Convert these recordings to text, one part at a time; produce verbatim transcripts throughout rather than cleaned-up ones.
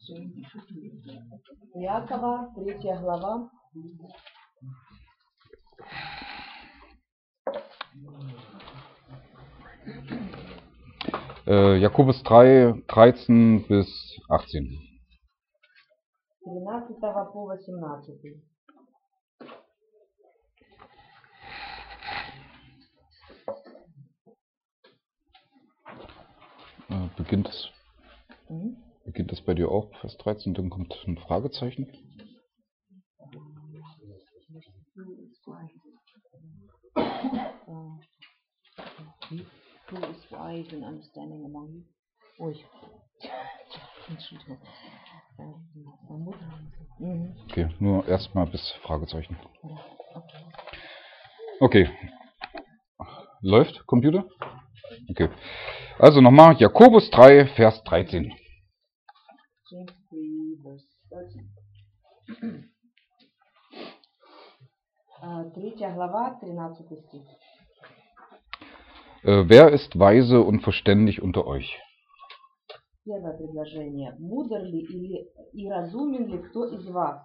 Иакова, третья глава. Äh, Jakobus drei, dreizehn bis achtzehn. тринадцатого по восемнадцатый. Äh, beginnt es Mhm. beginnt es bei dir auch, Vers dreizehn, dann kommt ein Fragezeichen. Who is wise and understanding among you? Ой. Entschuldigung. Mhm. Okay, nur erstmal bis Fragezeichen. Okay. Okay. Läuft, Computer? Okay. Also nochmal, Jakobus drei, Vers dreizehn. James three, verse thirteen. Äh, Третья глава, тринадцатый стих. Äh, wer ist weise und verständig unter euch? Первое предложение. Мудр ли или и разумен ли кто из вас?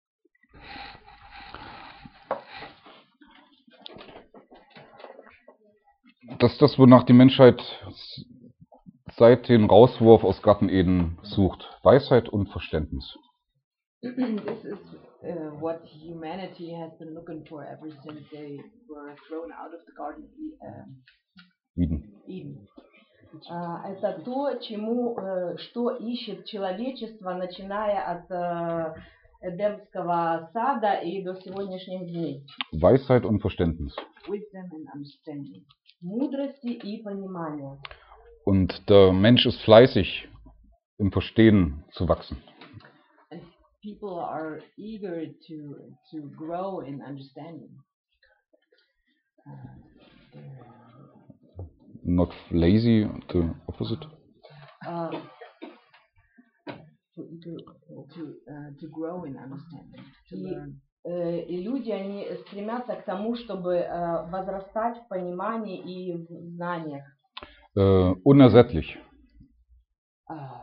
Das ist das, wonach die Menschheit seit dem Rauswurf aus Garten Eden sucht. Weisheit und Verständnis. This is uh, what humanity has been looking for ever since they were thrown out of the Garden uh, Eden. Eden. Uh, это то, чему, uh, что ищет человечество, начиная от uh, Эдемского сада и до сегодняшних дней. Weisheit und Verständnis. Wisdom and understanding. Мудрости и понимания. Und der Mensch ist fleißig, im Verstehen zu wachsen. And people are eager to to grow in understanding. Uh, Not lazy, the opposite. uh, to, to, to, uh, to grow in understanding, to и, learn. Э, и люди, они стремятся к тому, чтобы э, возрастать в понимании и в знаниях. Äh, unersättlich. Uh,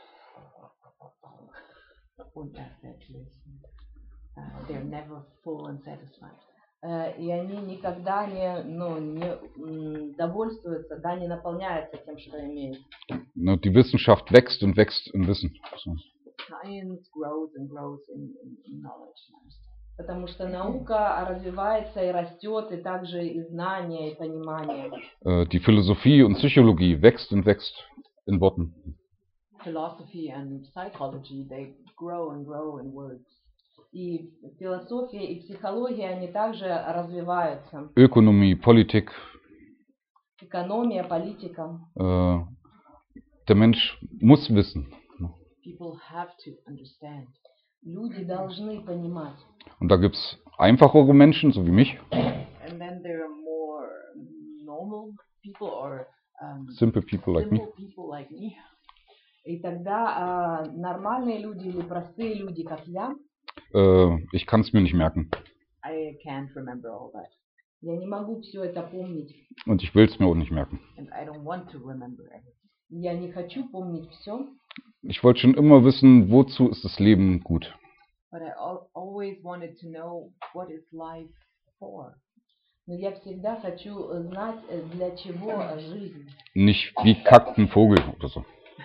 unersättlich. Uh, they're never full and satisfied. Uh, и они никогда не, ну, не м, довольствуются, да, не наполняются тем, что имеют. Die Wissenschaft wächst und wächst in Wissen. So. Science grows and grows in, in, in knowledge. Потому что наука развивается и растет, и также и знание, и понимание. Äh, die Philosophie und Psychologie wächst und wächst in Worten. Philosophy and psychology, they grow and grow in words. И философия и психология, они также развиваются. Ökonomie, Politik. Экономия, политика. Äh, der Mensch muss wissen. People have to understand. Люди должны понимать. Und da gibt es einfachere Menschen, so wie mich. And then there are more normal people or um, Simple people like me. simple people like me. И тогда uh, нормальные люди или простые люди, как я, Äh, ich kann es mir nicht merken. I can't remember all that. Я не могу все это помнить. Und ich will es mir auch nicht merken. And I don't want to remember everything. Я не хочу помнить все. Ich wollte schon immer wissen, wozu ist das Leben gut. But I al always wanted to know what is life for. Но я всегда хочу знать, для чего жизнь. Nicht wie kackt ein Vogel oder so.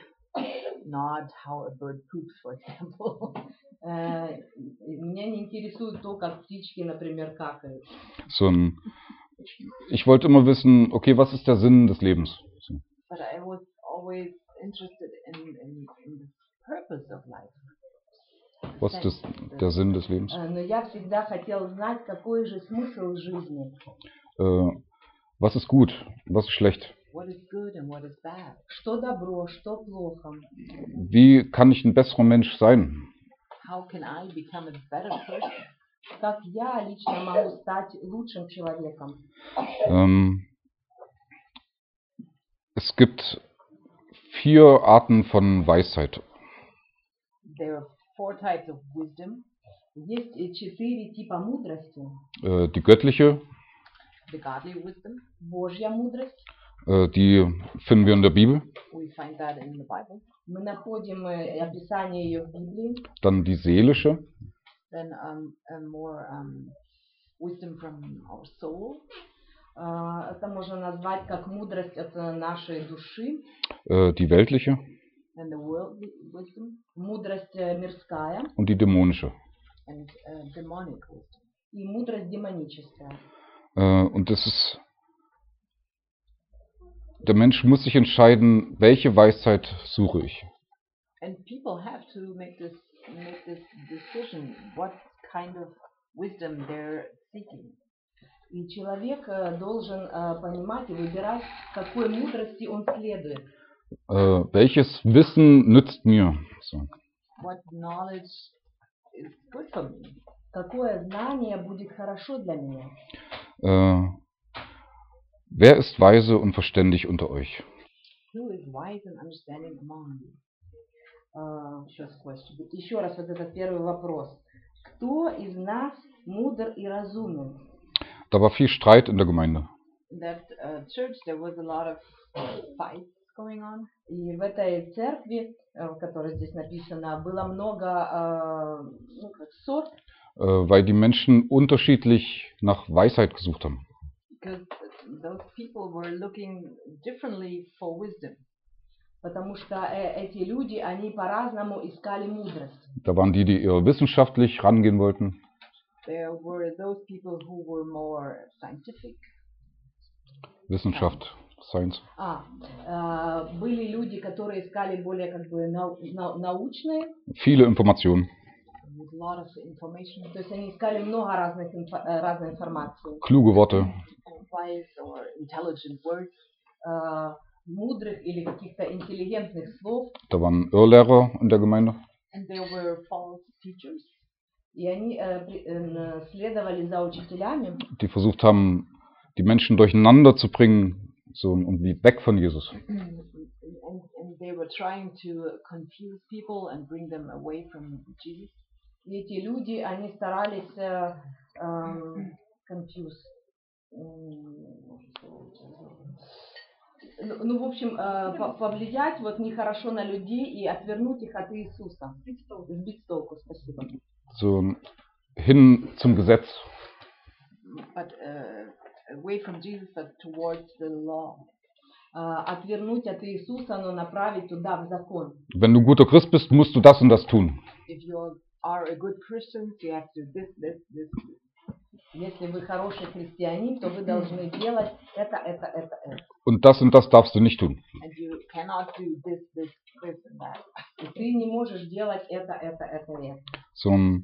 Not how a bird poops, for example. uh, меня не интересует то, как птички, например, какают. So ein, ich wollte immer wissen, okay, was ist der Sinn des Lebens? So. But I was always interested in, in, in the purpose of life. Was ist das, der Sinn des Lebens? Uh, но я всегда хотел знать, какой же смысл жизни. Äh, was ist gut, was ist schlecht? What is good and what is bad? Что добро, что плохо? Wie kann ich ein besserer Mensch sein? How can I become a better person? Как я лично могу стать лучшим человеком? Ähm, es gibt vier Arten von Weisheit. There are four types of wisdom. Есть четыре типа мудрости. Äh, die göttliche, The godly wisdom, Божья мудрость. äh, die finden wir in der Bibel. We find that in the Bible. Мы находим э, описание ее в Библии. Dann die seelische, Then um, a more um, wisdom from our soul. Uh, это можно назвать как мудрость от нашей души. äh, die weltliche And the worldly wisdom. Мудрость э, мирская. und die dämonische. And uh, demonic wisdom. И мудрость демоническая. Äh, und das ist, der Mensch muss sich entscheiden, welche Weisheit suche ich. And people have to make this make this decision what kind of wisdom they're seeking. И человек э, должен э, понимать и выбирать, какой мудрости он следует. Äh, welches Wissen nützt mir? So. What knowledge is good for me? Какое знание будет хорошо для меня? Äh, wer ist weise und verständig unter euch? Who is wise and understanding among you? Uh, сейчас, question. Еще раз вот этот первый вопрос. Кто из нас мудр и разумен? Da war viel Streit in der Gemeinde. In that uh, church there was a lot of fights going on. И в этой церкви, в которой здесь написано, было много uh, ну, как ссор. Äh, weil die Menschen unterschiedlich nach Weisheit gesucht haben. Because those people were looking differently for wisdom. Потому что э, эти люди, они по-разному искали мудрость. Da waren die, die eher wissenschaftlich rangehen wollten. There were those people who were more scientific. Wissenschaft, Science. А, э, были люди, которые искали более как бы нау, нау, научные. Viele Informationen. With a lot of information. То есть они искали много разных инфо, разной информации. Kluge Worte. Wise or intelligent words. Э, мудрых или каких-то интеллигентных слов. Da waren Irrlehrer in der Gemeinde. And there were false teachers. И они äh, äh, следовали за учителями. Die versucht haben, die Menschen durcheinander zu bringen, so irgendwie weg von Jesus. And, and they were trying to confuse people and bring them away from Jesus. И эти люди, они старались äh, äh, confuse. Ну, ну, в общем, э, повлиять вот нехорошо на людей и отвернуть их от Иисуса. Сбить с толку, спасибо. So hin zum Gesetz. But, uh, away from Jesus, but towards the law. Uh, отвернуть от Иисуса, но направить туда, в закон. Wenn du ein guter Christ bist, musst du das und das tun. If you are a good Christian, you have to do this, this, this. Если вы хороший христианин, то вы должны делать это, это, это, это. Und das und das darfst du nicht tun. And you cannot do this, this, this and that. И ты не можешь делать это, это, это, это. So ein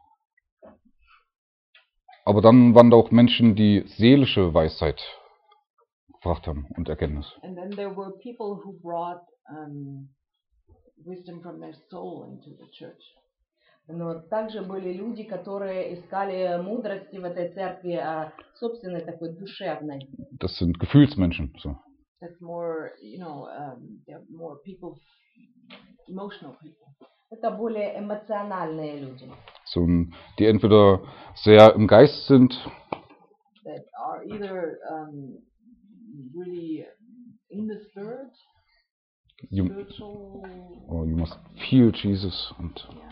Aber dann waren da auch Menschen, die seelische Weisheit gebracht haben und Erkenntnis. And then there were people who brought um, wisdom from their soul into the church. Но также были люди, которые искали мудрости в этой церкви, собственной такой душевной. Das sind Gefühlsmenschen. So. That's more, you know, um, they're more people, emotional people. Это более эмоциональные люди. So, die entweder sehr im Geist sind. That are either um, really in the spirit, You, spiritual. oh, you must feel Jesus und. Yeah.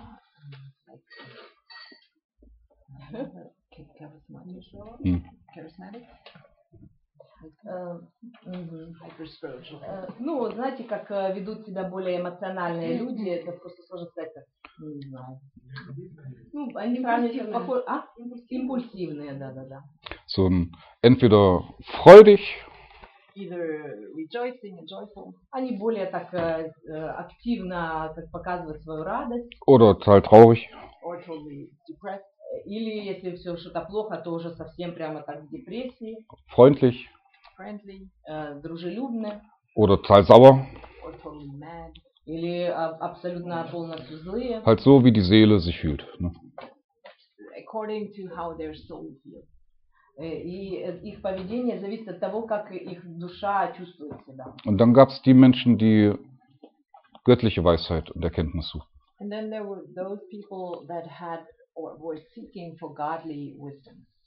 Charismatic. Hm. Charismatic. Uh, mm-hmm. Hyper-spiritual. Uh, ну, знаете, как uh, ведут себя более эмоциональные люди, это просто сложно сказать, как, не знаю. Ну, они правильно похожи, а? Импульсивные, да-да-да. So, entweder freudig. Either rejoicing and joyful. Они более так uh, активно так, показывают свою радость. Oder total traurig. Or totally depressed. Или если все что-то плохо, то уже совсем прямо так в депрессии. Freundlich. Friendly, äh, дружелюбны. Oder total sauer. Or totally mad. Или äh, абсолютно полностью злые. Halt so, wie die Seele sich fühlt. Ne? According to how their soul feels. И их поведение зависит от того, как их душа чувствует себя. Und dann gab es die Menschen, die göttliche Weisheit und Erkenntnis suchten. And then there were those people that had or were seeking for godly wisdom.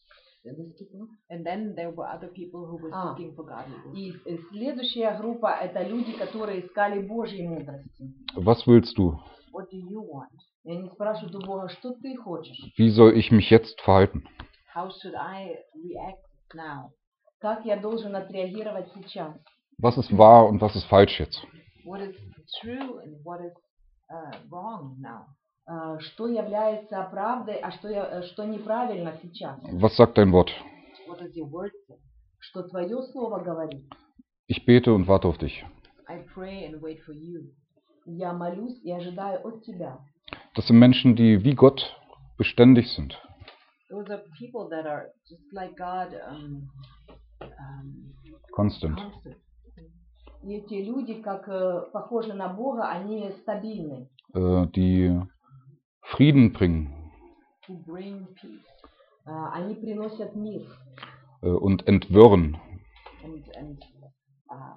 And then there were other people who were А. seeking for godly wisdom. И э, следующая группа — это люди, которые искали Божьей мудрости. Was willst du? What do you want? И они спрашивают у Бога, что ты хочешь? Wie soll ich mich jetzt verhalten? How should I react now? Как я должен отреагировать сейчас? Was ist wahr und was ist falsch jetzt? What is true and what is uh, wrong now? А, Что является правдой, а что, я- э, что неправильно сейчас? Was sagt dein Wort? What does your word say? Что твое слово говорит? Ich bete und warte auf dich. I pray and wait for you. Я молюсь и ожидаю от тебя. Das sind Menschen, die wie Gott beständig sind. Those are people that are just like God, um, um, Constant. constant. И эти люди, как э, похожи на Бога, они стабильны. Äh, die Frieden bringen Who bring peace А, Они приносят мир. äh, und entwirren. and and uh,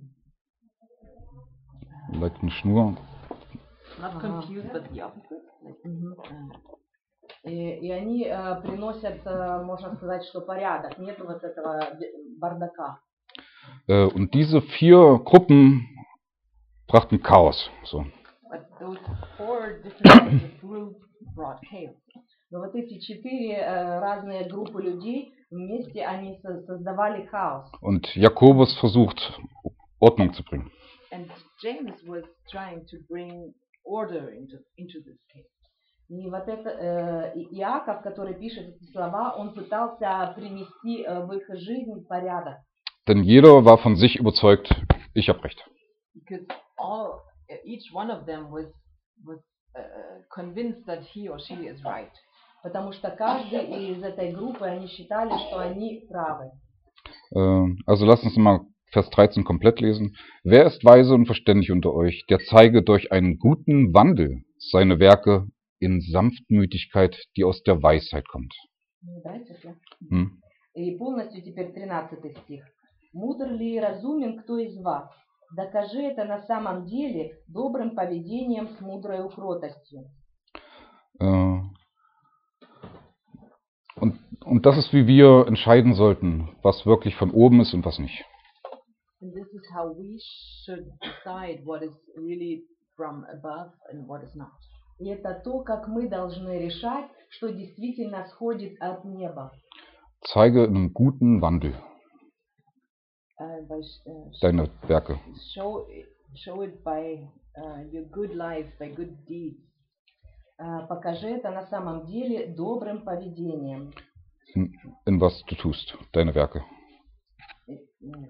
Like eine Schnur. not Ага. confused, but the opposite. Like, Мгм. uh, И, и они э, приносят, э, можно сказать, что порядок. Нет вот этого бе- бардака. Äh, und diese vier Gruppen brachten Chaos. So. but those four different kinds of groups brought chaos. Но вот эти четыре э, разные группы людей вместе они со- создавали хаос. Und Jakobus versucht, Ordnung zu bringen. And James was trying to bring order into into this chaos. И вот это э, И- Иаков, который пишет эти слова, он пытался принести э, в их жизнь порядок. Denn jeder war von sich überzeugt, ich habe recht. Because all each one of them was was uh, convinced that he or she is right. Потому что каждый из этой группы, они считали, что они правы. Äh, also lasst uns mal Vers dreizehn komplett lesen. Wer ist weise und verständig unter euch, der zeige durch einen guten Wandel seine Werke in Sanftmütigkeit, die aus der Weisheit kommt. Ну, дайте, да. Hm? И полностью теперь тринадцатый стих. «Мудр ли и разумен кто из вас? Докажи это на самом деле добрым поведением с мудрой кротостью». Äh, und, und das ist, wie wir entscheiden sollten, was wirklich von oben ist und was nicht. And this is how we should decide what is really from above and what is not. И это то, как мы должны решать, что действительно сходит от неба. Zeige in einem guten Wandel Uh, by sh- uh, sh- deine Werke. show it, show it by uh, your good life, by good deeds. А, Покажи это на самом деле добрым поведением. In, in was du tust, deine Werke. It, mm,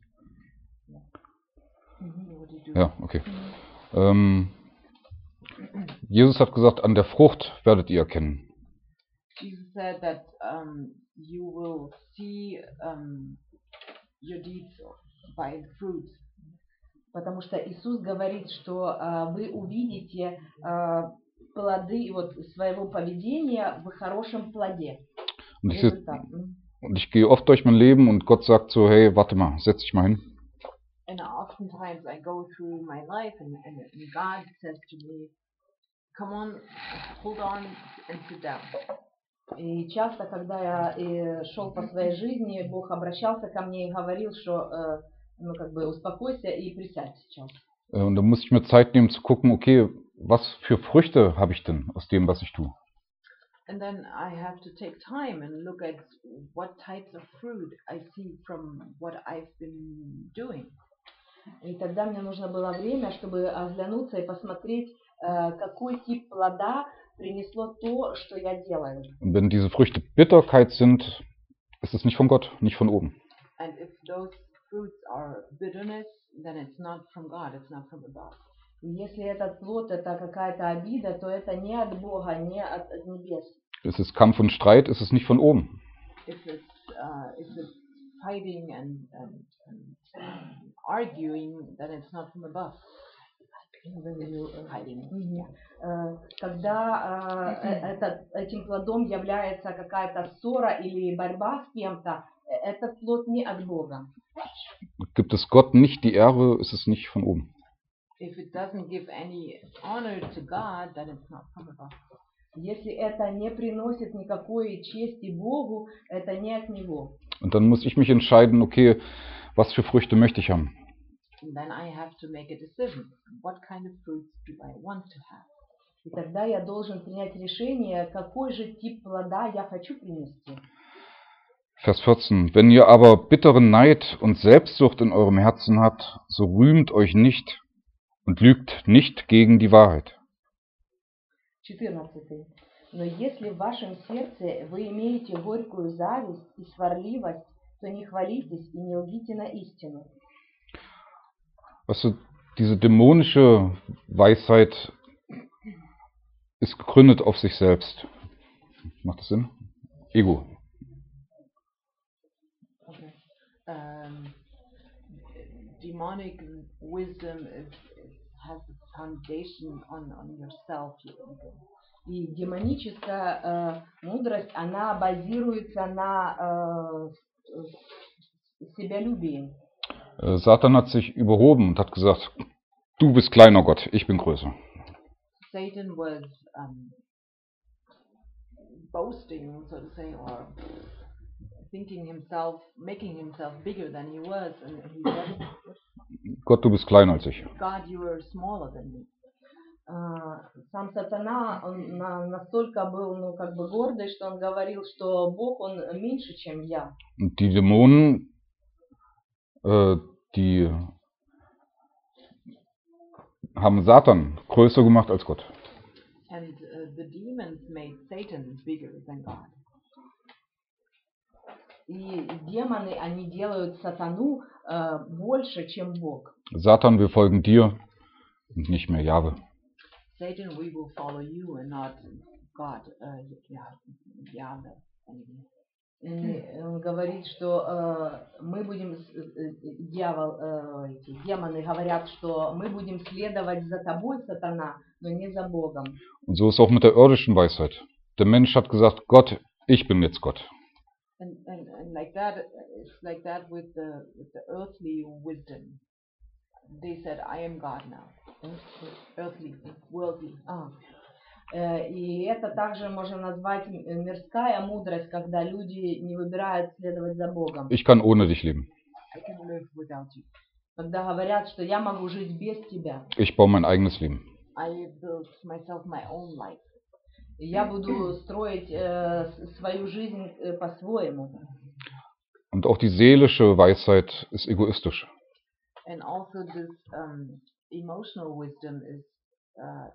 Мгм. what do you do? Ja, okay. Ähm, Jesus hat gesagt, an der Frucht werdet ihr erkennen. Jesus said that um, you will see um, your deeds by the fruits. Потому что Иисус говорит, что а, вы увидите а, плоды вот, своего поведения в хорошем плоде. Und ich, seh- Результат. М. und ich gehe oft durch mein Leben und Gott sagt so, hey, warte mal, setz dich mal hin. And oftentimes I go through my life and, and, and God says to me, come on, hold on and sit down. И часто, когда я э, шел по своей жизни, Бог обращался ко мне и говорил, что э, ну, как бы успокойся и присядь сейчас. Äh, Und dann muss ich mir Zeit nehmen zu gucken, okay, was für Früchte habe ich denn aus dem, was ich tue? And then I have to take time and look at what types of fruit I see from what I've been doing. И тогда мне нужно было время, чтобы оглянуться и посмотреть, э, какой тип плода принесло то, что я делаю. Und wenn diese Früchte Bitterkeit sind, ist es nicht von Gott, nicht von oben. And if those fruits are bitterness, then it's not from God, it's not from above. И если этот плод это какая-то обида, то это не от Бога, не от, от небес. Es ist Kampf und Streit, ist es nicht von oben. If it's uh, if it's fighting and, and, and um, arguing, then it's not from above. It's fighting. Мгм. Э, Когда э, э, этот- этим плодом является какая-то ссора или борьба с кем-то, э, этот плод не от Бога. Gibt es Gott nicht die Ehre, ist es nicht von oben. If it doesn't give any honor to God, then it's not from above. Если это не приносит никакой чести Богу, это не от Него. Und dann muss ich mich entscheiden, okay, was für Früchte möchte ich haben? And then I have to make a decision. What kind of fruits do I want to have? И тогда я должен принять решение, какой же тип плода я хочу принести. Vers vierzehn. Wenn ihr aber bitteren Neid und Selbstsucht in eurem Herzen habt, so rühmt euch nicht und lügt nicht gegen die Wahrheit. четырнадцатый. Но если в вашем сердце вы имеете горькую зависть и сварливость, то не хвалитесь и не лгите на истину. Weißt du, diese dämonische Weisheit ist gegründet auf sich selbst. Macht das Sinn? Ego. Okay. Um, demonic wisdom is, is, has the foundation on, on yourself. И демоническая э, мудрость, она базируется на э, себялюбии. Satan hat sich überhoben und hat gesagt, du bist kleiner Gott, ich bin größer. Satan was um, boasting, so to say, or thinking himself, making himself bigger than he was, and he said, Gott, du bist kleiner als ich. God, you are smaller than me. Uh, сам сатана, он на, настолько был, ну, как бы гордый, что он говорил, что Бог, он меньше, чем я. Und die Dämonen, äh, die haben Satan größer gemacht als Gott. And uh, the demons made Satan bigger than God. И демоны, они делают сатану э, больше, чем Бог. Satan, wir folgen dir und nicht mehr Jahwe. Satan, we will follow you and not God. Uh, yeah, Yahweh. И он говорит, что э, мы будем, э, дьявол, э, эти демоны говорят, что мы будем следовать за тобой, сатана, но не за Богом. Und so ist auch mit der irdischen Weisheit. Der Mensch hat gesagt, Gott, ich bin jetzt Gott. And, and, and like that, it's like that with the, with the earthly wisdom. They said, I am God now. Earthly, worldly. А. Э, и это также можно назвать мирская мудрость, когда люди не выбирают следовать за Богом. Ich kann ohne dich leben. I can live without you. Когда говорят, что я могу жить без тебя. Ich baue mein eigenes Leben. I built myself my own life. И я буду строить э, свою жизнь э, по-своему. Und auch die seelische Weisheit ist egoistisch. And also this um, emotional wisdom is uh,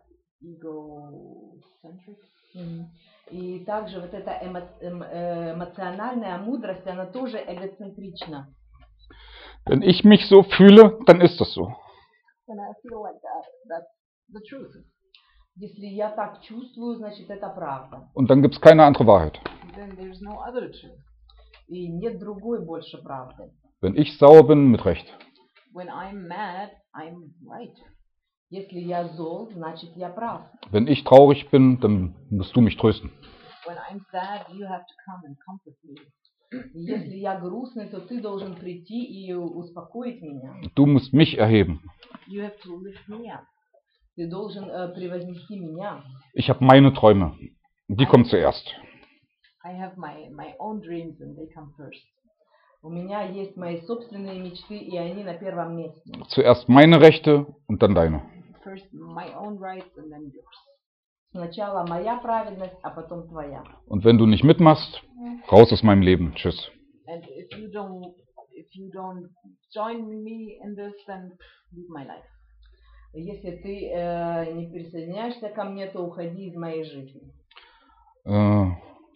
egocentric. Mm-hmm. И также вот эта эмо эмоциональная мудрость, она тоже эгоцентрична. Wenn ich mich so fühle, dann ist das so. When I feel like that, that's the truth. Если я так чувствую, значит это правда. Und dann gibt es keine andere Wahrheit. Then there's no other truth. И нет другой больше правды. Wenn ich sauer bin, mit Recht. When I'm mad, I'm right. Если я зол, значит я прав. Wenn ich traurig bin, dann musst du mich trösten. When I'm sad, you have to come and comfort me. Если я грустный, то ты должен прийти и успокоить меня. Du musst mich erheben. You have to lift me up. Ты должен äh, превознести меня. Ich habe meine Träume. Die kommen zuerst. I have my, my own dreams and they come first. У меня есть мои собственные мечты, и они на первом месте. Zuerst meine Rechte und dann deine. First my own rights and then yours. Сначала моя праведность, а потом твоя. Und wenn du nicht mitmachst, raus aus meinem Leben. Tschüss. And if you don't, if you don't join me in this, then leave my life. Если ты äh, не присоединяешься ко мне, то уходи из моей жизни. Äh,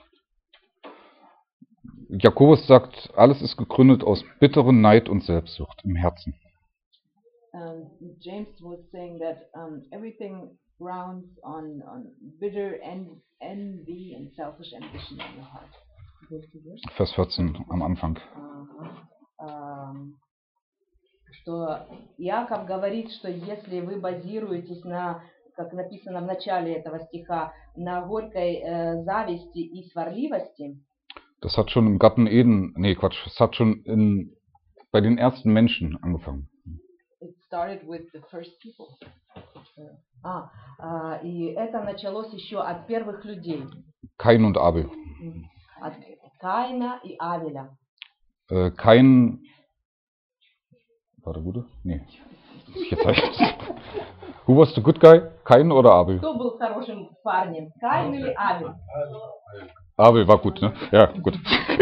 Jakobus sagt, alles ist gegründet aus bitteren Neid und Selbstsucht im Herzen. Um, James was saying that um, everything grounds on, on bitter en envy and selfish ambition in your heart. Vers vierzehn am Anfang. Uh-huh. Что Иаков говорит, что если вы базируетесь на, как написано в начале этого стиха, на горькой э, зависти и сварливости. Das hat schon im Garten Eden, nee Quatsch, es hat schon in, bei den ersten Menschen angefangen. It started with the first people. А, А, И это началось еще от первых людей, Kain und Abel. м, от Каина и Авеля. Äh, Kain. War der Gute? Nee. Jetzt hab ich's. Who was the good guy? Kain oder Abel? Кто был хорошим парнем, Каин или Авель? Abel war gut, ne? Ja, gut.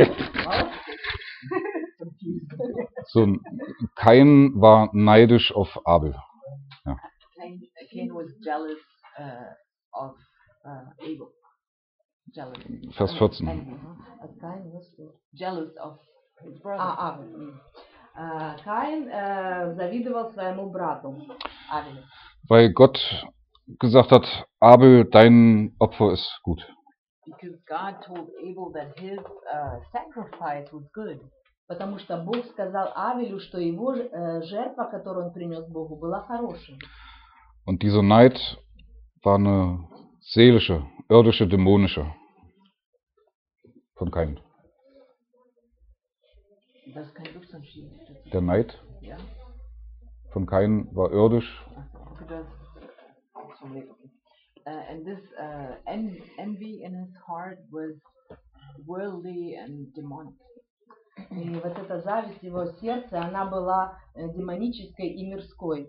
So, Kain war neidisch auf Abel. Ja. Cain, Cain was jealous uh, of uh, Abel. Jealous. Vers vierzehn. Envy. А Каин was good? Jealous of his brother. А, Авель. м. А, Каин э, завидовал своему брату Авелю. Weil Gott gesagt hat, Abel, dein Opfer ist gut. Because God told Abel that his uh, sacrifice was good. Потому что Бог сказал Авелю, что его э, жертва, которую он принес Богу, была хорошей. Und dieser Neid war eine seelische, irdische, dämonische von Kain. Das ist kein Dutzendspiel. Der Neid Ja. von Kain war irdisch. Okay, das so late, okay. Uh, and this uh, en envy in his heart was worldly and demonic. И вот эта зависть в его сердце, она была э, демонической и мирской.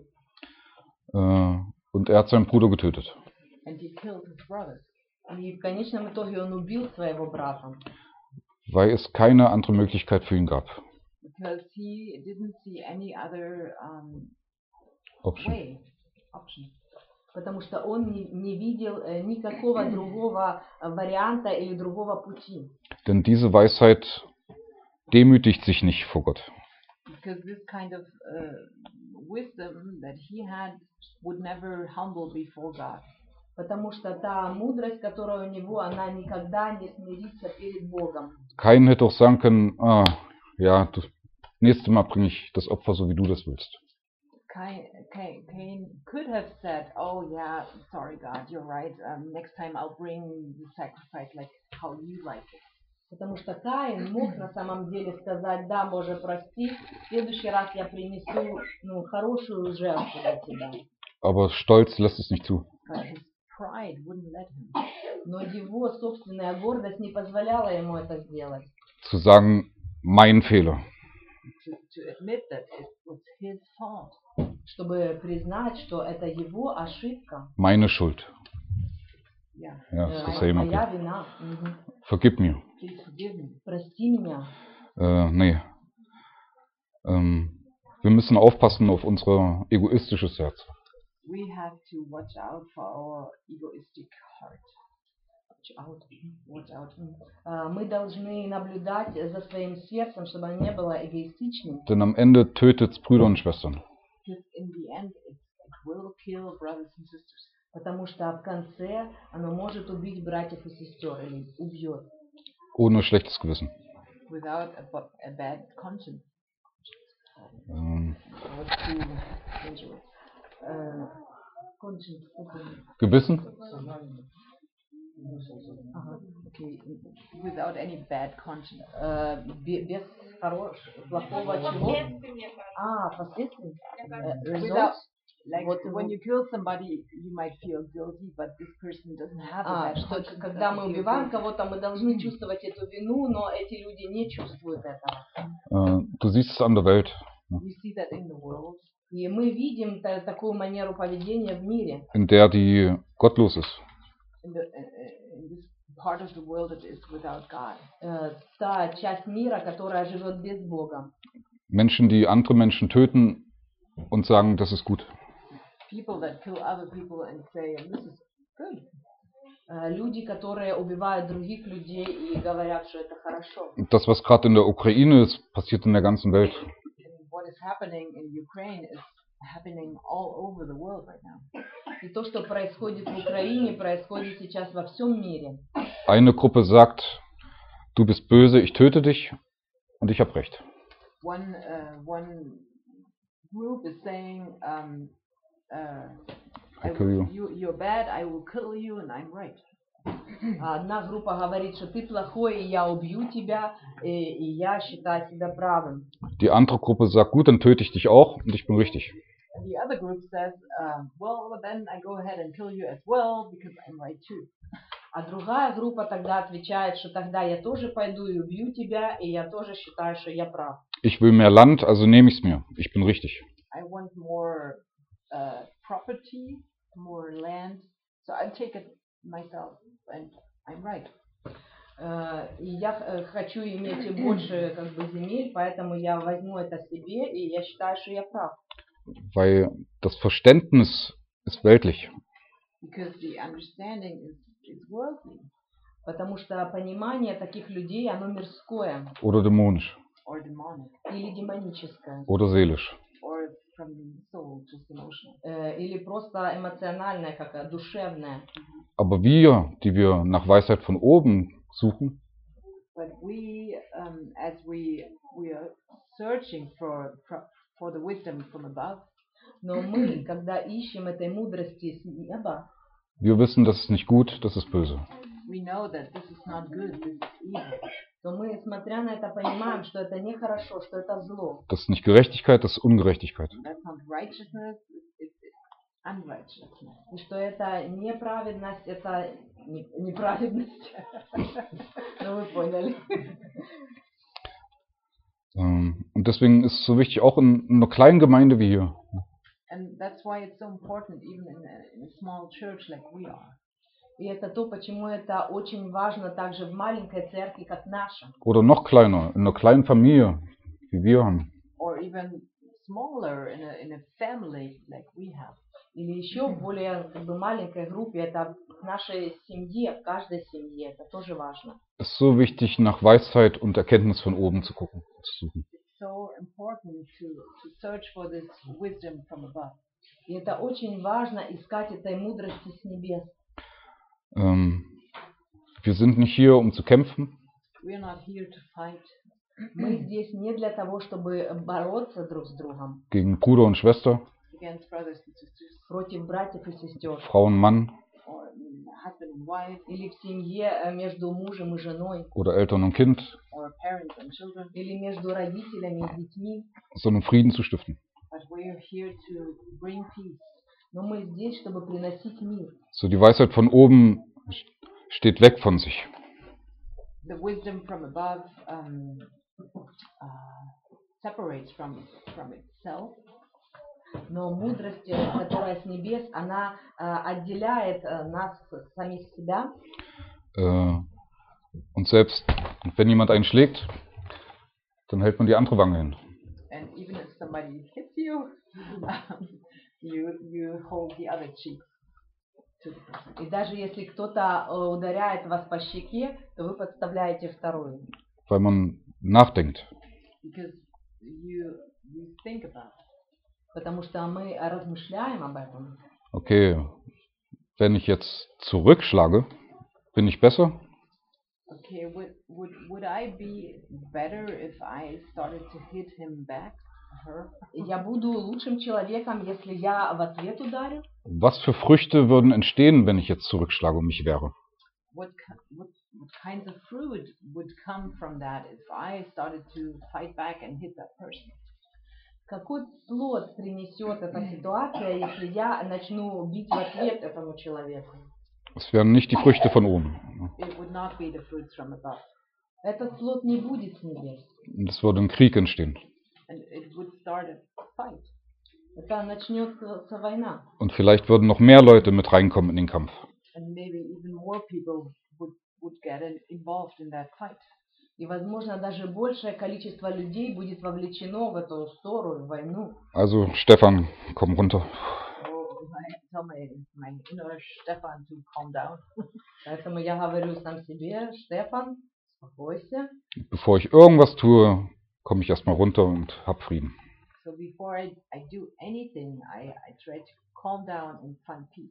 Äh, und er hat seinen Bruder getötet. And he killed his brother. И в конечном итоге он убил своего брата. Weil es keine andere Möglichkeit für ihn gab. Because he didn't see any other um, Option. way, option. Потому что он не, не видел э, никакого другого э, варианта или другого пути. Denn diese Weisheit demütigt sich nicht vor Gott. Because this kind of uh, wisdom that he had would never humble before God. Потому что та мудрость, которая у него, она никогда не смирится перед Богом. Kain hätte auch sagen können, ah, ja, das nächste Mal bringe ich das Opfer so, wie du das willst. Cain, Cain, Cain could have said, oh yeah, sorry God, you're right, um, next time I'll bring the sacrifice like how you like it. Потому что Каин мог на самом деле сказать, да, Боже, прости, в следующий раз я принесу ну, хорошую жертву для тебя. Aber Stolz lässt es nicht zu. But his pride wouldn't let him. Но его собственная гордость не позволяла ему это сделать. Zu sagen, mein Fehler. To, to admit that it was his fault. Чтобы признать, что это его ошибка. Meine Schuld. Yeah. Ja, Э, ist dasselbe. моя Okay. вина. Мгм. Vergib mir. Please forgive me. Прости меня. Äh, nee. Ähm, wir müssen aufpassen auf unser egoistisches Herz. We have to watch out for our egoistic heart. Watch out. Watch out. Э, Мы должны наблюдать за своим сердцем, чтобы оно не было эгоистичным. Denn am Ende tötet es Brüder und Schwestern. Because in the end, it, it will kill brothers and sisters. Потому что в конце оно может убить братьев и сестер или убьет. Ohne schlechtes Gewissen. Without a, bu- a bad conscience. Ähm, Or too dangerous. Э, conscience, какой? Gewissen? Ага. Okay, without any bad conscience. Э, бе- без хорош, плохого чего? А, последствий? Э, Without, results? like Вот when его- you kill somebody, you might feel guilty, but this person doesn't have a А, bad что conscience. когда мы doesn't feel убиваем guilty. кого-то, мы должны чувствовать эту вину, но эти люди не чувствуют этого. Äh, du siehst es an der Welt. You see that in the world, И мы видим та- такую манеру поведения в мире, In der die gottlos ist. in, the, uh, in this part of the world that is without God. Э, та часть мира, которая живет без Бога. Menschen, die andere Menschen töten und sagen, das ist gut. People that kill other people and say, this is good. Э, люди, которые убивают других людей и говорят, что это хорошо. Und das, was gerade in der Ukraine ist, passiert in der ganzen Welt. And what is happening in Ukraine is happening all over the world right now. И то, что происходит в Украине, происходит сейчас во всем мире. Eine Gruppe sagt, du bist böse, ich töte dich und ich habe recht. One uh, one group is saying, um, uh, I I kill will- you. you, you're bad, I will kill you, and I'm right. А одна группа говорит, что ты плохой, и я убью тебя, и, и я считаю себя правым. Die andere Gruppe sagt, gut, dann töte ich dich auch und ich bin richtig. the other group says, uh, well, then I go ahead and kill you as well because I'm right too. А другая группа тогда отвечает, что тогда я тоже пойду и убью тебя, и я тоже считаю, что я прав. Ich will mehr Land, also nehme ich es mir. Ich bin richtig. I want more uh, property, more land, so I take it myself and I'm right. Э, И я э, хочу иметь больше как бы земель, поэтому я возьму это себе, и я считаю, что я прав. Weil das Verständnis ist weltlich. Because the understanding is, is worldly Потому что понимание таких людей, оно мирское Oder dämonisch. or demonic или демоническое, Oder seelisch. or from the soul, just emotional. э, или просто эмоциональное, как э, душевное. Aber wir, die wir nach Weisheit von oben suchen, But we, um, as we we are searching for for- for the wisdom from above, Но мы, когда ищем этой мудрости с неба, wir wissen, das ist nicht gut, das ist böse. we know that this is not good, this is evil. то мы, смотря на это, понимаем, что это нехорошо, что это зло. Das ist nicht Gerechtigkeit, das ist Ungerechtigkeit. That's not righteousness, it's, it's unrighteousness. И что это неправедность, это не- неправедность. Ну, вы поняли. Ähm, Und deswegen ist es so wichtig, auch in einer kleinen Gemeinde wie hier, And that's why it's so important, even in a, in a small church like we are, И это то, почему это очень важно также в маленькой церкви, как наша. oder noch kleiner, in einer kleinen Familie, wie wir haben. or even smaller in a, in a family like we have. Или еще в более как бы, маленькой группе, это в нашей семье, в каждой семье, это тоже важно. Es ist so wichtig, nach Weisheit und Erkenntnis von oben zu gucken, zu suchen. It's so important to, to search for this wisdom from above. И это очень важно искать этой мудрости с небес. Ähm, wir sind nicht hier, um zu kämpfen, We are not here to fight Мы здесь не для того, чтобы бороться друг с другом gegen Bruder und Schwester, against brothers and sisters, против братьев и сестер, Frau und Mann or mm, husband and wife, или в семье э, между мужем и женой, oder Eltern und Kind, or parents and children, или между родителями и детьми. sondern Frieden zu stiften. but we are here to bring peace. Но мы здесь, чтобы приносить мир. So, die Weisheit von oben steht weg von sich. The wisdom from above um, uh, separates from from itself. Но мудрость, э, которая с небес, она э, отделяет э, нас самих себя. Äh, und selbst wenn jemand einen schlägt, dann hält man die andere Wange hin. And even if somebody hits you, um, you you hold the other cheek to the person. И даже если кто-то э, ударяет вас по щеке, то вы подставляете вторую. Weil man nachdenkt. Because you you think about it. Потому что мы размышляем об этом. Okay, wenn ich jetzt zurückschlage, bin ich besser? Okay, would would would I be better if I started to hit him back, her? Я буду лучшим человеком, если я в ответ ударю. Was für Früchte würden entstehen, wenn ich jetzt zurückschlage und mich wehre? What ki- what what kinds of fruit would come from that if I started to fight back and hit that person? Какой плод принесет эта ситуация, если я начну бить в ответ этому человеку? Es wären nicht die Früchte von oben. It would not be the fruits from above, Этот плод не будет с небес. Und es würde ein Krieg entstehen. and it would start a fight. Это начнется война. Und vielleicht würden noch mehr Leute mit reinkommen in den Kampf. And maybe even more people would, would get in, involved in that fight. И, возможно, даже большее количество людей будет вовлечено в эту ссору, в войну. Also Stefan, komm runter. So I tell my, my inner Stefan to calm down. Поэтому я говорю сам себе, Штефан, успокойся. Bevor ich irgendwas tue, komme ich erstmal runter und hab Frieden. So before I, I do anything, I, I try to calm down and find peace.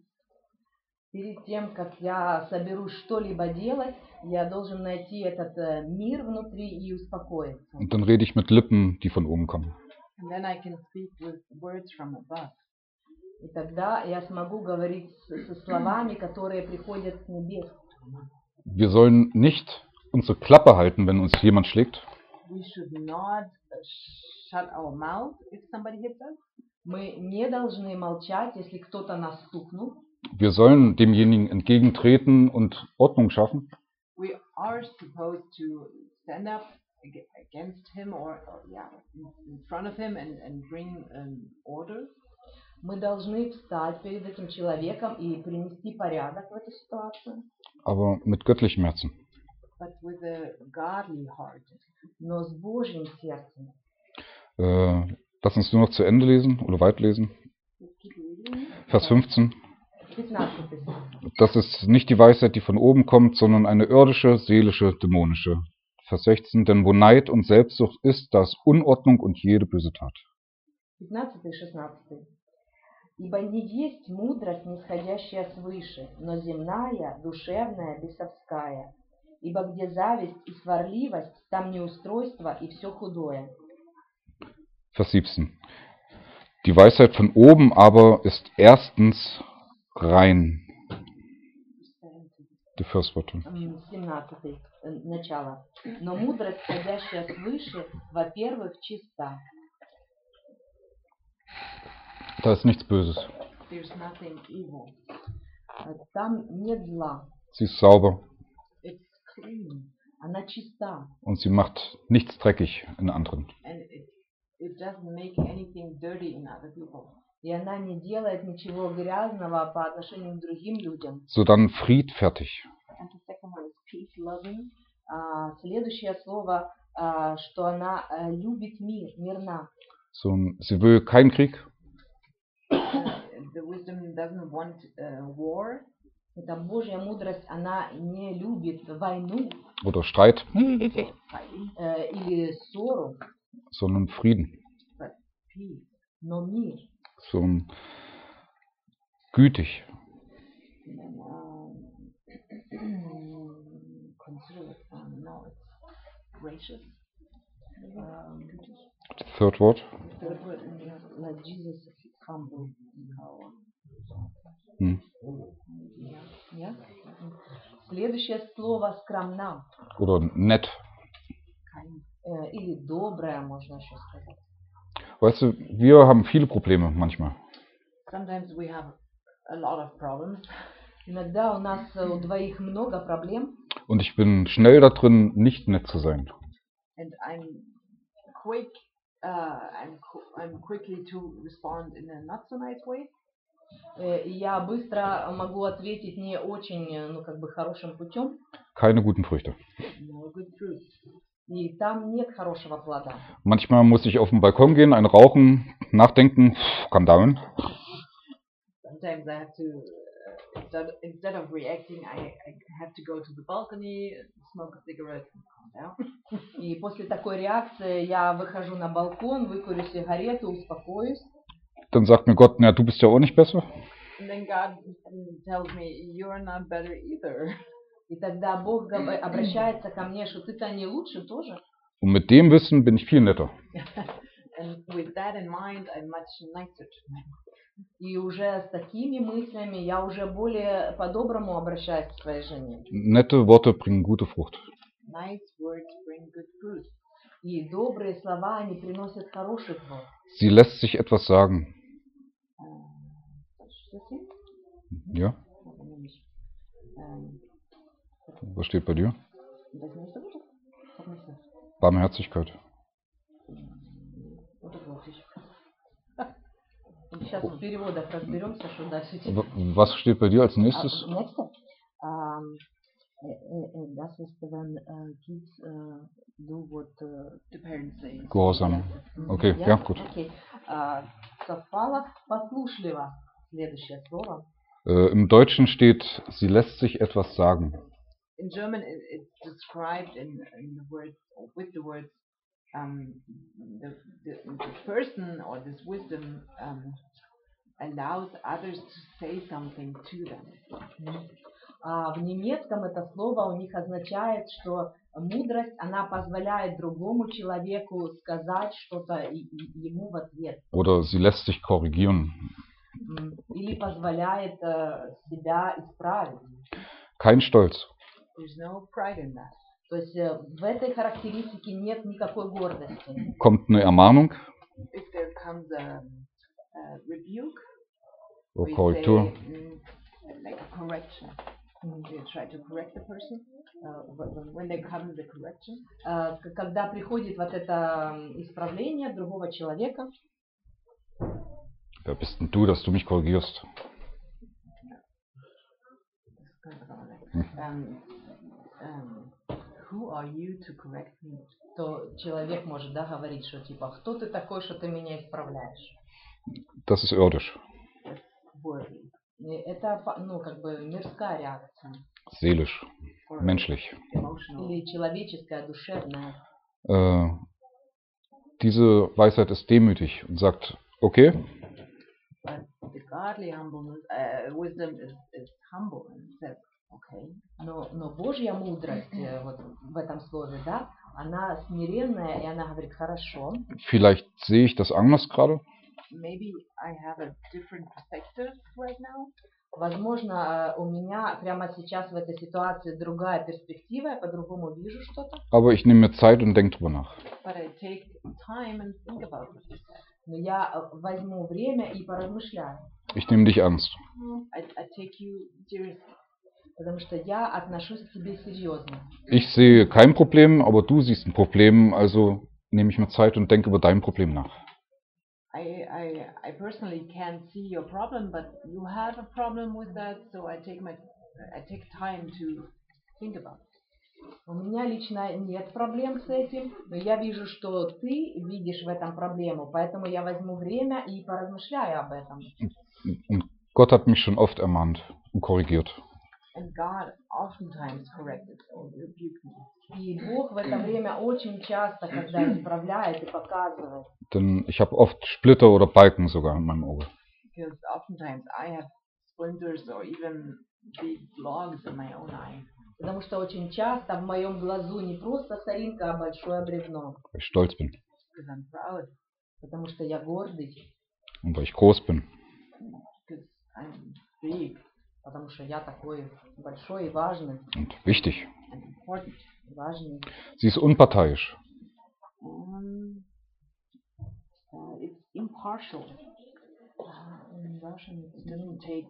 Перед тем, как я соберусь что-либо делать, я должен найти этот э, мир внутри и успокоиться. Und dann rede ich mit Lippen, die von oben kommen. And then I can speak with words from above. И тогда я смогу говорить с- со словами, которые приходят с небес. Wir sollen nicht unsere Klappe halten, wenn uns jemand schlägt, We should not uh, shut our mouth if somebody hits us, Мы не должны молчать, если кто-то нас стукнул. Wir sollen demjenigen entgegentreten und Ordnung schaffen. We are supposed to stand up ag- against him or, or yeah, in, in front of him and, and bring um, order. Мы должны встать перед этим человеком и принести порядок в эту ситуацию. Aber mit göttlichem Herzen. But with a godly heart. Но с Божьим сердцем. Äh, lass uns nur noch zu Ende lesen oder weit lesen. Vers fünfzehn. пятнадцатый. Das ist nicht die Weisheit, die von oben kommt, sondern eine irdische, seelische, dämonische. Vers sechzehn. Denn wo Neid und Selbstsucht ist, da ist Unordnung und jede böse Tat. пятнадцатый и шестнадцатый. Ибо не есть мудрость, нисходящая свыше, но земная, душевная, бесовская. Ибо где зависть и сварливость, там неустройство и все худое. Vers siebzehn. Die Weisheit von oben aber ist erstens rein. The first word. М, семнадцатый. э, Начало. Но мудрость, сходящая свыше, во-первых, чиста. Da ist nichts Böses. There's nothing evil. Э, Там нет зла. Sie ist sauber It's clean Она чиста. und sie macht nichts dreckig in anderen. and it, it doesn't make anything dirty in other people. И она не делает ничего грязного по отношению к другим людям. Sodann friedfertig. And the second one is peace loving. А, следующее слово, а, что она а, любит мир, мирна. So, sie will keinen Krieg, Uh, the wisdom doesn't want uh, war. Это Божья мудрость, она не любит войну oder Streit, э, или ссору, sondern Frieden. But peace. но мир. So gütig, And then, um, considerate. Um, no, it's gracious. Um, third word. third word in here. Like Jesus humble. Hm. Yeah? Следующее слово скромна. Oder nett. Kind. Э, или добрая, можно еще сказать. Weißt du, wir haben viele Probleme manchmal. Sometimes we have a lot of problems. Иногда у нас э, у двоих много проблем, Und ich bin schnell da drin, nicht nett zu sein. And I'm quick. Uh, I'm qu- I'm quickly to respond in a not so nice way. э, и я быстро могу ответить не очень, э, ну, как бы хорошим путем, Keine guten Früchte. No good fruit. и там нет хорошего плода. Manchmal muss ich auf den Balkon gehen, einen rauchen, nachdenken, calm down. Sometimes I have to, uh, instead, instead of reacting, I, I have to go to the balcony, smoke a cigarette, and calm down. И после такой реакции я выхожу на балкон, выкурю сигарету, успокоюсь. Dann sagt mir Gott, na, du bist ja auch nicht besser. And then God tells me, you're not better either. И тогда Бог гоб- обращается ко мне, что ты-то не лучше тоже. Und mit dem Wissen bin ich viel netter. And with that in mind, I'm much nicer to him. И уже с такими мыслями я уже более по-доброму обращаюсь к своей жене. Nette Worte bringen gute Frucht. Nice words bring good fruit. И добрые слова, они приносят хороший плод. Sie lässt sich etwas sagen. Uh, что с ним? Ja? Ähm, Was steht bei dir? das nächste Wort? Sag nicht so. Barmherzigkeit. Oder глоточек. Сейчас в переводах разберемся, что дальше. W- Was steht bei dir als nächstes? А, next, um, äh, äh, das ist, wenn äh, Kids äh, do what äh, The parents say. Gehorsam. Okay, Ja? ja, gut. Окей. А, совпало. Послушливо. Следующее слово. Äh, Im Deutschen steht, sie lässt sich etwas sagen. In German, it, it's described in, in the words, or with the words, um, the, the, the person or this wisdom um, allows others to say something to them. А в немецком это слово у них означает, что мудрость, она позволяет другому человеку сказать что-то и- и- ему в ответ. Oder sie lässt sich korrigieren. М, Или позволяет э, себя исправить. Kein Stolz. There's no pride in that. То есть э, в этой характеристике нет никакой гордости. Kommt eine Ermahnung, If there comes a, uh, rebuke. Or We call say, to. mm, like a correction. You try to correct the person uh, when, when they come to the correction. Э, к- Когда приходит вот это м, исправление другого человека, Wer bist denn du, dass du mich korrigierst? Um, um, who are you to correct me? то человек может, да, говорить, что типа, кто ты такой, что ты меня исправляешь? Das ist irdisch, Worldly. И это, по- ну, как бы мирская реакция. seelisch, Or menschlich. emotional. Или человеческая, душевная. Äh, diese Weisheit ist demütig und sagt, okay, But the godly humbleness, uh, wisdom is, is humble and says, okay. Но, но Божья мудрость э, вот в этом слове, да, она смиренная, и она говорит, хорошо, vielleicht sehe ich das anders gerade. Maybe I have a different perspective right now. возможно, э, у меня прямо сейчас в этой ситуации другая перспектива, я по-другому вижу что-то, Aber ich nehme mir Zeit und denke drüber nach. But I take time and think about what you said. но я э, возьму время и поразмышляю, Ich nehme dich ernst. I, I take you seriously. потому что я отношусь к тебе серьезно. Ich sehe kein Problem, aber du siehst ein Problem, also nehme ich mir Zeit und denke über dein Problem nach. I, I, I personally can't see your problem, but you have a problem with that, so I take my, I take time to think about it. У меня лично нет проблем с этим, но я вижу, что ты видишь в этом проблему, поэтому я возьму время и поразмышляю об этом. Und Gott hat mich schon oft ermahnt und korrigiert. And God oftentimes corrected or rebuked me. И Бог в это время очень часто, когда исправляет и показывает, Denn ich habe oft Splitter oder Balken sogar in meinem Auge. Because oftentimes I have splinters or even big logs in my own eye. потому что очень часто в моем глазу не просто соринка, а большое бревно, Weil ich stolz bin Because I'm proud. потому что я гордый, und weil ich groß bin. Because I'm big потому что я такой большой и важный, Und wichtig. and important. важный. Sie ist unparteiisch. Um, uh, it's impartial. Uh, in Russian It doesn't take.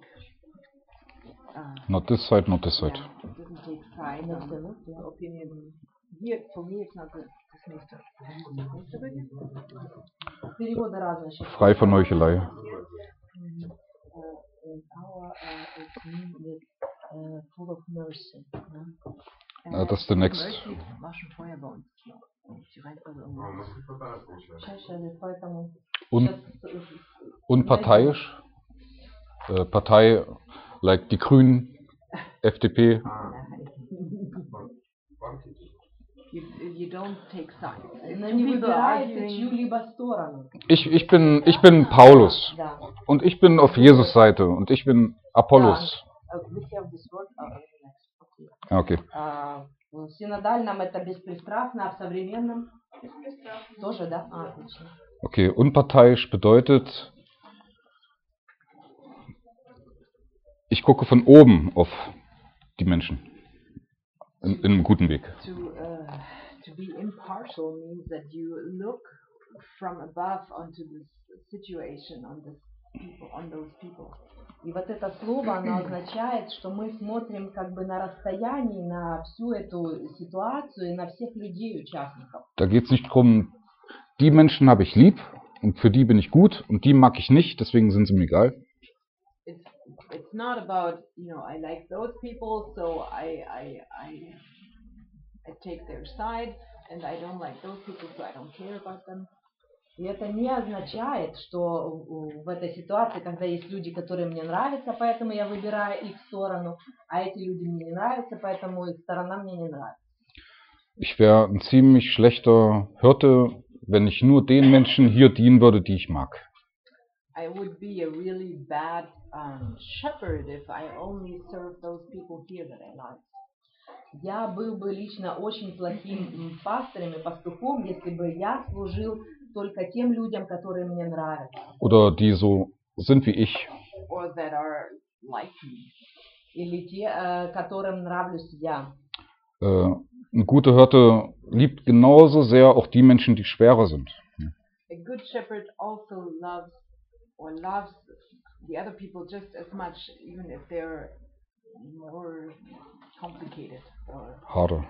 Uh, Not this side, not this side. yeah, it doesn't take side Not on the look, yeah. the opinion. Here, for me, it's not the das nächste. Nächste bitte? Переводы разные сейчас. Frei von Heuchelei. Mhm. Uh, in our uh, it means that, uh, full of mercy. Yeah? Ja, das ist der next. Mercy war schon vorher bei uns. Die Reihenfolge irgendwo. Сейчас, сейчас, поэтому Un сейчас, э, unparteiisch. Äh, Partei, like die Grünen, F D P. You, you don't take sides. она Two не people выбирает arguing, чью-либо сторону. Ich, ich, bin, ich bin Paulus. Да. Und ich bin auf Jesus Seite. Und ich bin Apollos. Uh, we have this word, uh, next. Okay. Ja, okay. А, в синодальном это беспристрастно, а в современном тоже, да? А, отлично. Okay, unparteiisch bedeutet, ich gucke von oben auf die Menschen. In, in einem guten Weg. To, uh, to be impartial means that you look from above onto this situation, on this people, on those people. И вот это слово, оно означает, что мы смотрим как бы на расстоянии на всю эту ситуацию и на всех людей, участников. Da geht es nicht darum, die Menschen habe ich lieb und für die bin ich gut und die mag ich nicht, deswegen sind sie mir egal. It's it's not about, you know, I like those people, so I I I I take their side, and I don't like those people, so I don't care about them. И это не означает, что в этой ситуации, когда есть люди, которые мне нравятся, поэтому я выбираю их сторону, а эти люди мне не нравятся, поэтому их сторона мне не нравится. Ich wäre ein ziemlich schlechter Hirte, wenn ich nur den Menschen hier dienen würde, die ich mag. I would be a really bad um, shepherd if I only served those people here that I like. Я был бы лично очень плохим м, пастором и пастухом, если бы я служил только тем людям, которые мне нравятся. Oder die so sind wie ich. Or that are like me. Или те, э, которым нравлюсь я. Äh, ein guter Hirte liebt genauso sehr auch die Menschen, die schwerer sind. A good shepherd also loves or loves the other people just as much, even if they're more complicated. Or Harder.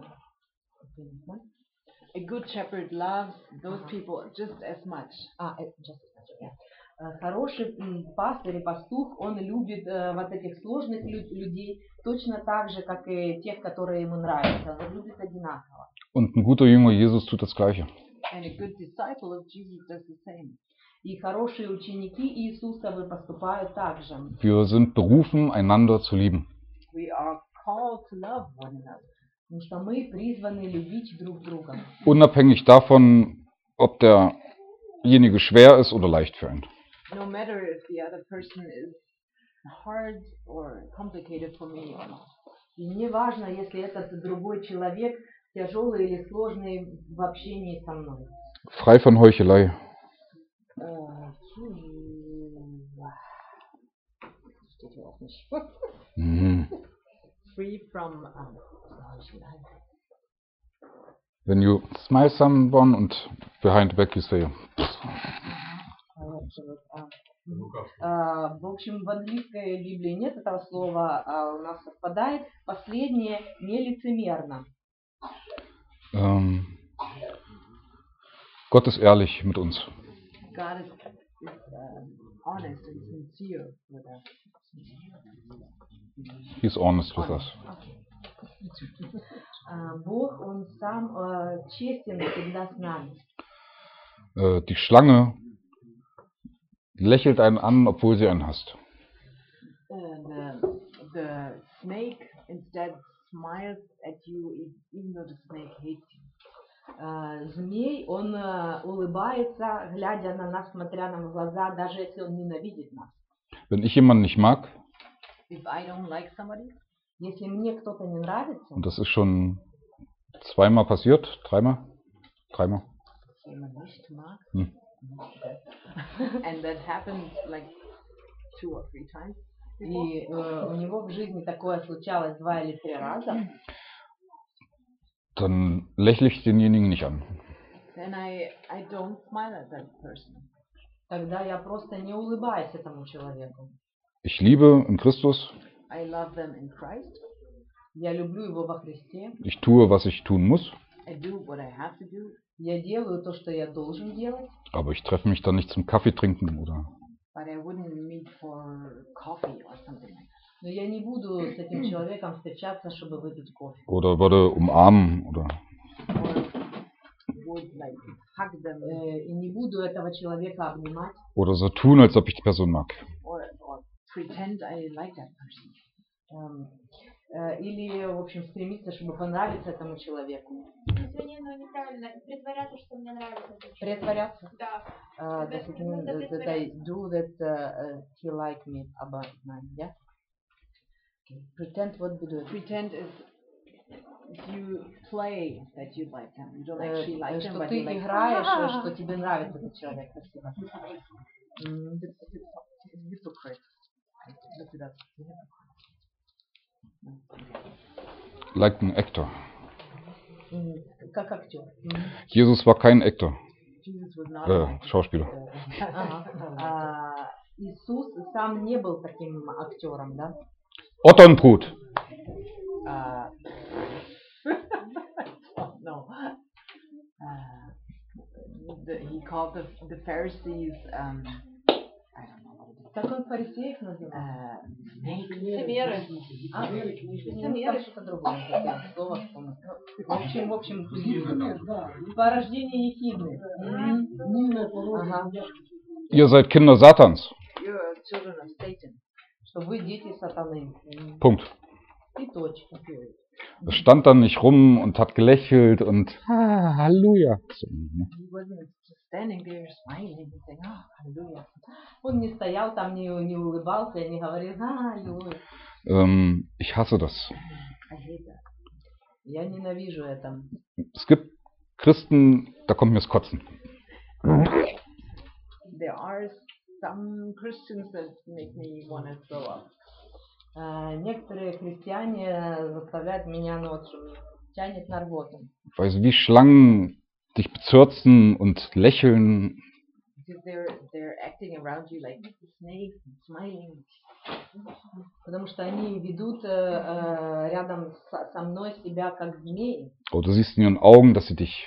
a good shepherd loves those people just as much. А, э, just as much, yeah. Э, Хороший м, пастырь и пастух, он любит э, вот этих сложных лю- людей точно так же, как и тех, которые ему нравятся. Он любит одинаково. Und ein guter Jünger Jesus tut das Gleiche. And a good disciple of Jesus does the same. И хорошие ученики Иисусовы поступают так же. Wir sind berufen, einander zu lieben. We are called to love one another. Потому что мы призваны любить друг друга. Unabhängig davon, ob derjenige schwer ist oder leicht für einen. No matter if the other person is hard or complicated for me or not. И мне важно, если этот другой человек тяжелый или сложный в общении со мной. Frei von Heuchelei. Äh, steht hier auch nicht. Mhm. Free from um, When you smile someone and behind back you say, А, в общем, в английской Библии нет этого слова, а у нас совпадает. Последнее нелицемерно. ähm, Gott ist ehrlich mit uns. God is, is um, honest and sincere with us. He's honest with us. А, Бог, Он сам э, честен всегда с нами. Äh, die Schlange lächelt einen an, obwohl sie einen hasst. And uh, the snake instead smiles at you e- even though the snake hates you. А, Змей, он э, улыбается, глядя на нас, смотря нам в глаза, даже если он ненавидит нас. Wenn ich jemanden nicht mag, If I don't like somebody, Если мне кто-то не нравится, und das ist schon zweimal passiert, dreimal, dreimal, jemand nicht mag, hm. and that happens like two or three times, и э, у него в жизни такое случалось два или три раза, dann lächle ich denjenigen nicht an. then I, I don't smile at that person. тогда я просто не улыбаюсь этому человеку. Ich liebe in Christus, I love them in Christ. Я люблю его во Христе. ich tue, was ich tun muss, I do what I have to do, Я делаю то, что я должен делать, aber ich treffe mich dann nicht zum Kaffee trinken oder but I wouldn't meet for coffee or something like that. но я не буду с этим человеком встречаться, чтобы выпить кофе. oder würde umarmen oder Or would like hug them Э, И не буду этого человека обнимать, oder so tun, als ob ich die Person mag. or, or pretend I like that person. эм, э, или, в общем, стремиться, чтобы понравиться этому человеку. Извини, но неправильно. Притворяться, что мне нравится. этот человек. Притворяться. Да. Uh, does it mean that, that I do that uh, uh, he like me about mine, yeah? Okay. Pretend what we do. Pretend is you play that you like them. You don't Э, actually like э, them, Что but ты you like them. играешь, э, что тебе нравится этот человек. Спасибо. М, It's, it's, it's hypocrite. Look it up. Like an actor. м, Как актер. М. Jesus war kein Actor, Jesus was not äh, an actor. Schauspieler. Ага. А, Иисус сам не был таким актером, да? Otto und Brut. Uh, oh, no. Uh, the, he called the, the Pharisees, um, I don't know what it is. Как он фарисеев называл? Uh, Лицемеры. А, ну, там что-то другое, хотела слово вспомнить. Ну, в общем, в общем, порождение ехидны. Мгм. Ага. Ihr seid Kinder Satans. you're children of Satan. Что вы дети сатаны. М. Punkt. И точка. Er stand dann nicht rum und hat gelächelt und ah, Halleluja. So, ne? He wasn't just standing there smiling and saying, oh, hallelujah. Он не стоял там, не, не улыбался и не говорил, а, аллилуйя. ähm, ich hasse das. I hate that. Я ненавижу это. Es gibt Christen, da kommt mir das Kotzen. There are some Christians that make me want to throw up. А, некоторые христиане заставляют меня, ну вот, что меня тянет на рвоту. Weil sie wie Schlangen dich bezirzen und lächeln. Because they're they're acting around you like snakes and smiling. Потому что они ведут э, э, рядом со, со мной себя как змеи. Oder du siehst in ihren Augen, dass sie dich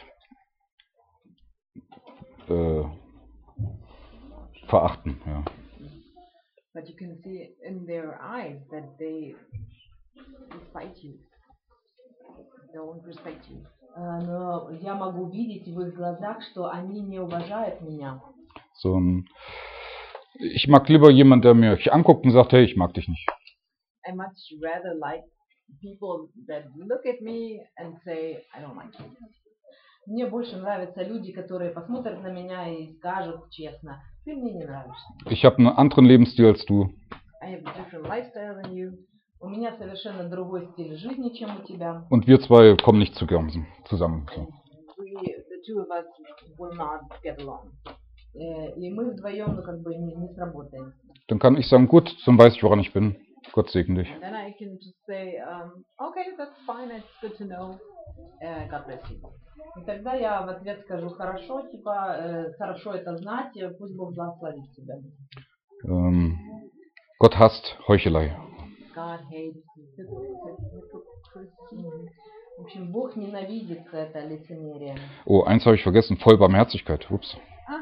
äh, verachten. Ja. But you can see in their eyes that they despite you, don't respect you. Э, Но я могу видеть в их глазах, что они не уважают меня. So ein, ich mag lieber jemanden, der mich anguckt und sagt, hey, ich mag dich nicht. I much rather like people that look at me and say, I don't like you. Мне больше нравятся люди, которые посмотрят на меня и скажут честно, ты мне не нравишься. Ich habe einen anderen Lebensstil als du. I have a different lifestyle than you. У меня совершенно другой стиль жизни, чем у тебя. Und wir zwei kommen nicht zusammen. zusammen so. And we, the two of us, will not get along. Э, И мы вдвоем, ну, как бы не, не сработаем. Dann kann ich sagen, gut, dann weiß ich, woran ich bin. Gott segne dich. And then I can just say, um, okay, that's fine, it's good to know. Uh, God bless you. И тогда я в ответ скажу, хорошо, типа, э, хорошо это знать, э, пусть Бог благословит тебя. Ähm, Gott hasst Heuchelei. God hates hypocrisy. В общем, Бог ненавидит это лицемерие. Oh, eins habe ich vergessen, voll Barmherzigkeit. Ups.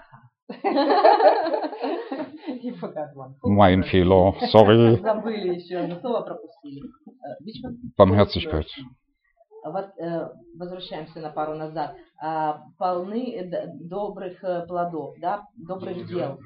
You forgot one. Mein Fehler, sorry. Забыли еще, одно слово пропустили. Э, which one? Barmherzigkeit. Вот э, возвращаемся на пару назад. А, полны э, д- добрых э, плодов, да, добрых дел.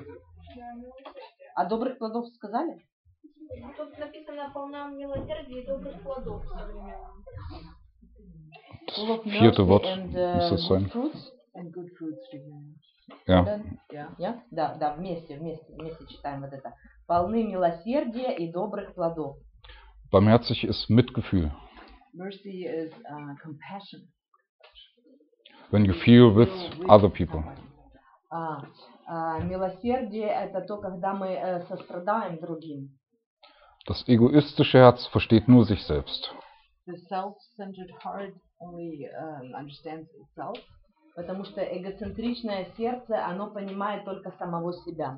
А добрых плодов сказали? Тут написано полна милосердия и добрых плодов современно. Full of Vierte mercy Wort and, muss uh, das sein. good fruits. And good fruits. Ja. Yeah. Yeah? Да, да, вместе, вместе, вместе читаем вот это. Полны милосердия и добрых плодов. Barmherzig ist Mitgefühl. Mercy is uh, compassion. When you feel with other people. А, а, милосердие это то, когда мы э, сострадаем другим. Das egoistische Herz versteht nur sich selbst. The self-centered heart only um, understands itself. Потому что эгоцентричное сердце, оно понимает только самого себя.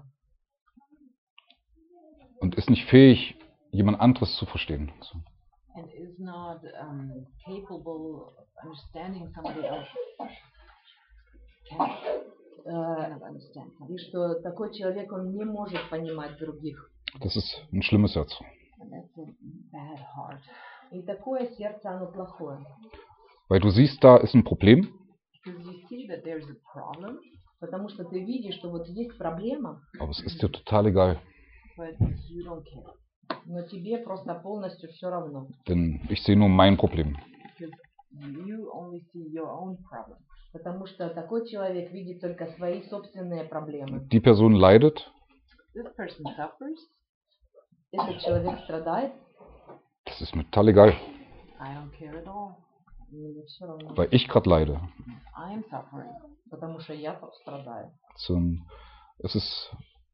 Und ist nicht fähig, jemand anderes zu verstehen. So. And is not um, capable of understanding somebody else. Cannot, uh, cannot understand somebody. И что такой человек, он не может понимать других. Das ist ein schlimmes Herz. And that's a bad heart. И такое сердце, оно плохое. Weil du siehst, da ist ein Problem. Because you see that there's a problem. Потому что ты видишь, что вот есть проблема. Aber es ist dir total egal. But you don't care. Но тебе просто полностью все равно. Denn ich sehe nur mein Problem. Because you only see your own problem. Потому что такой человек видит только свои собственные проблемы. Die Person leidet. This person suffers. Этот человек страдает. Das ist mir total egal. I don't care at all. Мне все равно. Weil ich gerade leide. I am suffering. Потому что я страдаю. So, es ist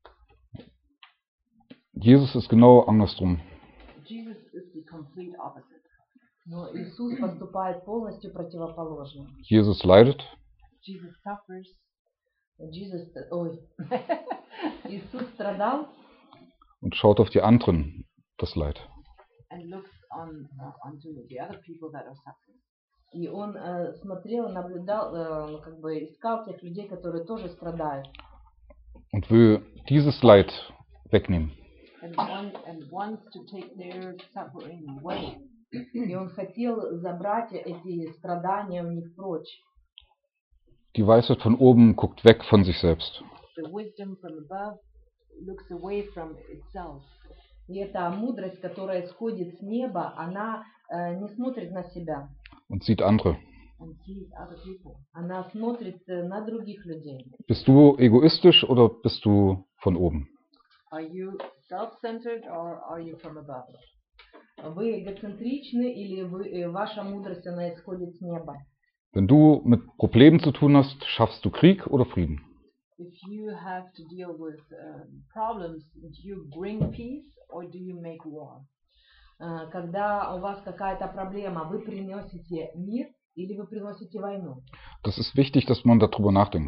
Jesus ist genau andersrum. Jesus is the complete opposite. Но Иисус поступает полностью противоположно. Jesus leidet. Jesus suffers. Jesus, ой. Иисус страдал. Und schaut auf die anderen das Leid. And looks on uh, onto the other people that are suffering. И он э, смотрел, наблюдал, э, как бы искал тех людей, которые тоже страдают. Und will dieses Leid wegnehmen. And, one, and wants to take their suffering away. И он хотел забрать эти страдания у них прочь. Die Weisheit von oben guckt weg von sich selbst. The wisdom from above looks away from itself. И эта мудрость, которая сходит с неба, она э, не смотрит на себя. Und sieht andere. And sees other people. Она смотрит э, на других людей. Bist du egoistisch oder bist du von oben? Are you self-centered or are you from above? Вы эгоцентричны или вы, э, ваша мудрость, она исходит с неба? Wenn du mit Problemen zu tun hast, schaffst du Krieg oder Frieden? If you have to deal with uh, problems, do you bring peace or do you make war? Uh, когда у вас какая-то проблема, вы приносите мир или вы приносите войну? Das ist wichtig, dass man darüber nachdenkt.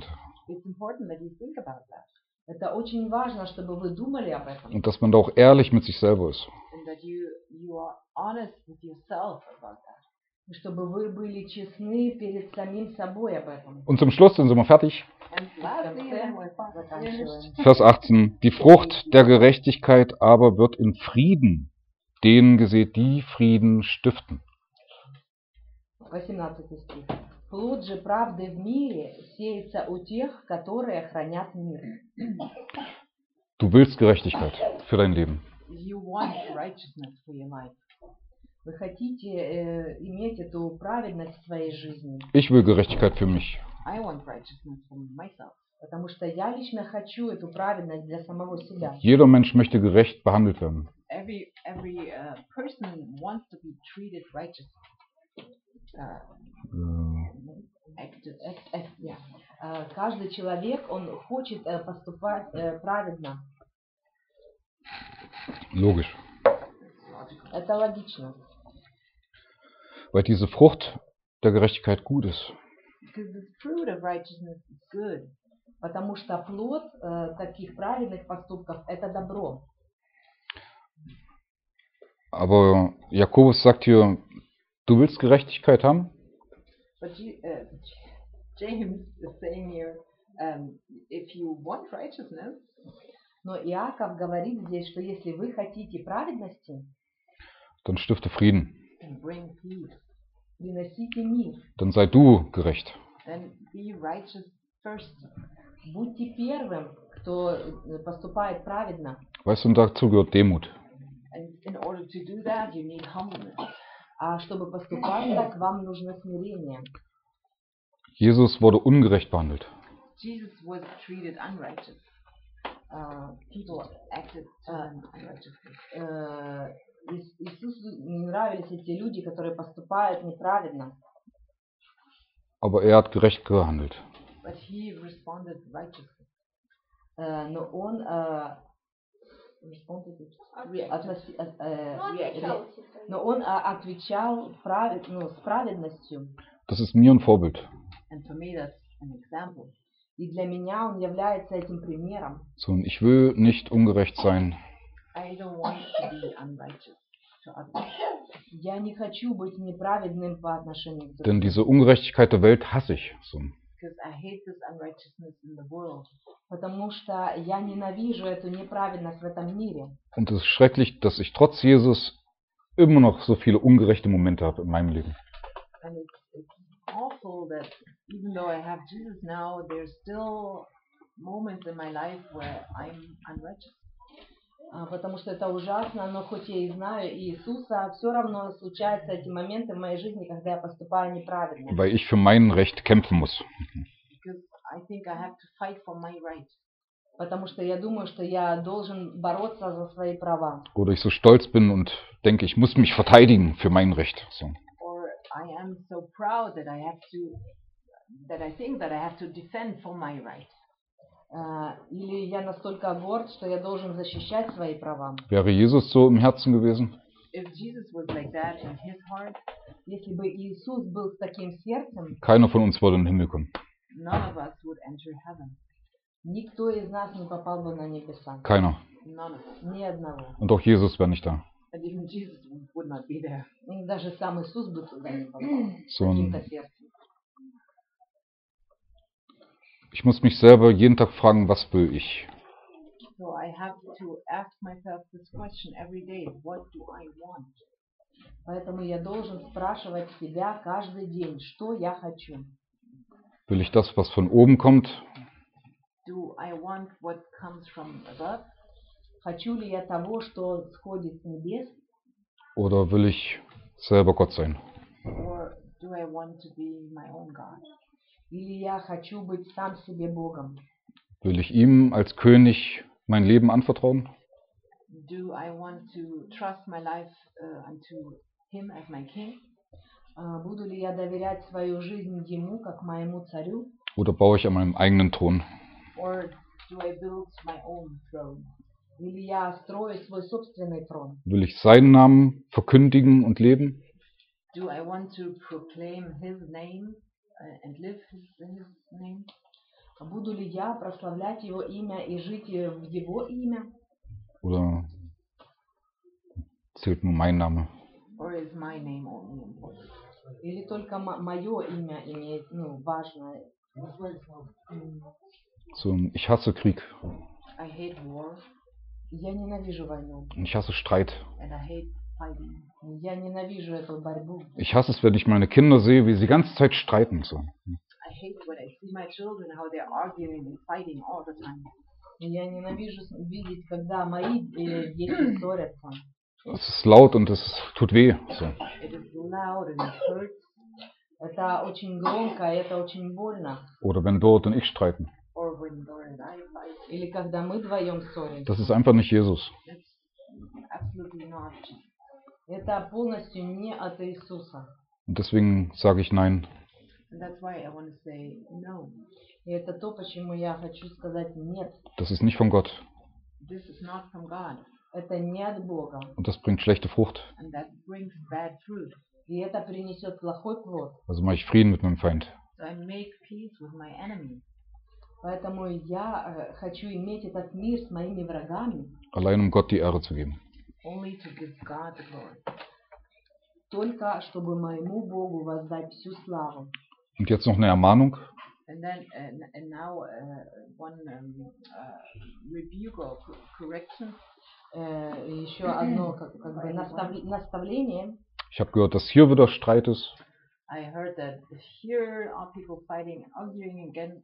It's important that you think about that. Это очень важно, чтобы вы думали об этом. Und dass man da auch ehrlich mit sich selber ist. And that you, you are honest with yourself about that. И чтобы вы были честны перед самим собой об этом. Und zum Schluss, dann sind wir fertig. And lastly, and we're finished. Vers achtzehn. Die Frucht der Gerechtigkeit aber wird in Frieden denen gesät, die Frieden stiften. восемнадцатый стих. Плод же правды в мире сеется у тех, которые хранят мир. Du willst Gerechtigkeit für dein Leben. You want righteousness for your life. Вы хотите э, иметь эту праведность в своей жизни. Ich will Gerechtigkeit für mich. I want righteousness for myself. Потому что я лично хочу эту праведность для самого себя. Jeder Mensch möchte gerecht behandelt werden. Every every uh, person wants to be treated righteously. Uh, act, act, act, yeah. uh, каждый человек, он хочет uh, поступать uh, праведно. Logisch. Это логично. Weil diese Frucht der Gerechtigkeit gut ist. Because the fruit of righteousness is good. Потому что плод uh, таких праведных поступков это добро. Aber Jakobus sagt hier, du willst Gerechtigkeit haben? But you, uh, James is saying here, um, if you want righteousness, но Иаков говорит здесь, что если вы хотите праведности, dann stifte Frieden. then bring peace, приносите мир, dann sei du gerecht. Then be righteous first. Будьте первым, кто поступает праведно. Weißt du, und dazu gehört Demut. And in order to do that, you need humbleness. А чтобы поступать так, вам нужно смирение. Jesus wurde ungerecht behandelt. Jesus was treated unrighteous. Uh, people acted to him unrighteously. Uh, Иисусу не нравились эти люди, которые поступают неправедно. Aber er hat gerecht gehandelt. But he responded righteously. Uh, но он uh, responded, относи, uh, uh, но он uh, отвечал правед, ну, с праведностью. Das ist mir ein Vorbild. And for me that's an example. И для меня он является этим примером. So, ich will nicht ungerecht sein. I don't want to be unrighteous to others. Я не хочу быть неправедным по отношению к Denn другим. diese Ungerechtigkeit der Welt hasse ich. So. Because I hate this unrighteousness in the world. Потому что я ненавижу эту неправедность в этом мире. Und es ist schrecklich, dass ich trotz Jesus immer noch so viele ungerechte Momente habe in meinem Leben. And it's, it's awful that even though I have Jesus now, there's still moments in my life where I'm unrighteous. А, потому что это ужасно, но хоть я и знаю Иисуса, все равно случаются эти моменты в моей жизни, когда я поступаю неправильно. Weil ich für mein Recht kämpfen muss. Because I think I have to fight for my right. Потому что я думаю, что я должен бороться за свои права. Oder ich so stolz bin und denke, ich muss mich verteidigen für mein Recht. So. Or I am so proud that I have to, that I think that I have to defend for my right. Uh, или я настолько горд, что я должен защищать свои права. Wäre Jesus so im Herzen gewesen? If Jesus was like that in his heart, если бы Иисус был с таким сердцем, Keiner von uns würde in den Himmel kommen. none of us would enter heaven. Никто из нас не попал бы на небеса. Keiner. None of us. Ни одного. Und auch Jesus wäre nicht da. And even Jesus would not be there. И даже сам Иисус бы туда не попал. So С ein, таким-то сердцем. ich muss mich selber jeden Tag fragen, was will ich? So I have to ask myself this question every day. What do I want? Поэтому я должен спрашивать себя каждый день, что я хочу. Will ich das, was von oben kommt? Do I want what comes from above? Хочу ли я того, что сходит с небес? Oder will ich selber Gott sein? Or do I want to be my own God? Или я хочу быть сам себе Богом? Will ich ihm als König mein Leben anvertrauen? Do I want to trust my life uh, unto him as my king? Uh, буду ли я доверять свою жизнь ему, как моему царю? Oder baue ich an meinem eigenen Thron? Or do I build my own throne? Или я строю свой собственный трон? Will ich seinen Namen verkündigen und leben? Do I want to proclaim his name uh, and live his, his name? Буду ли я прославлять Его имя и жить в Его имя? Oder zählt nur mein Name? Or is my name only important? Или только мое имя имеет, ну, важное? So, ich hasse Krieg. I hate war Я ненавижу войну. Und ich hasse Streit. and I hate fighting. Я ненавижу эту борьбу. Ich hasse es, wenn ich meine Kinder sehe, wie sie die ganze Zeit streiten. So. I hate when I see my children how they're arguing and fighting all the time. Я ненавижу видеть, когда мои э, дети ссорятся. Es ist laut und es tut weh. So. It is loud and it hurts. Это очень громко, и это очень больно. Oder wenn Dort und ich streiten. Or when Dora and I fight. Или когда мы вдвоем ссоримся. Das ist einfach nicht Jesus. That's absolutely not. Это полностью не от Иисуса. Und deswegen sage ich nein. And that's why I want to say no. И это то, почему я хочу сказать нет. Das ist nicht von Gott. This is not from God. Это не от Бога. Und das bringt schlechte Frucht. And that brings bad fruit. И это принесет плохой плод. Also mache ich Frieden mit meinem Feind. So I make peace with my enemy. Поэтому я э, хочу иметь этот мир с моими врагами. Allein um Gott die Ehre zu geben. Only to give God the glory. Только чтобы моему Богу воздать всю славу. Und jetzt noch eine Ermahnung. And then, and, and now, uh, one um, uh, rebuke or co- correction. Э, еще одно как, как бы настав- наставление. Ich habe gehört, dass hier wieder Streit ist. I heard that here are people fighting and arguing again.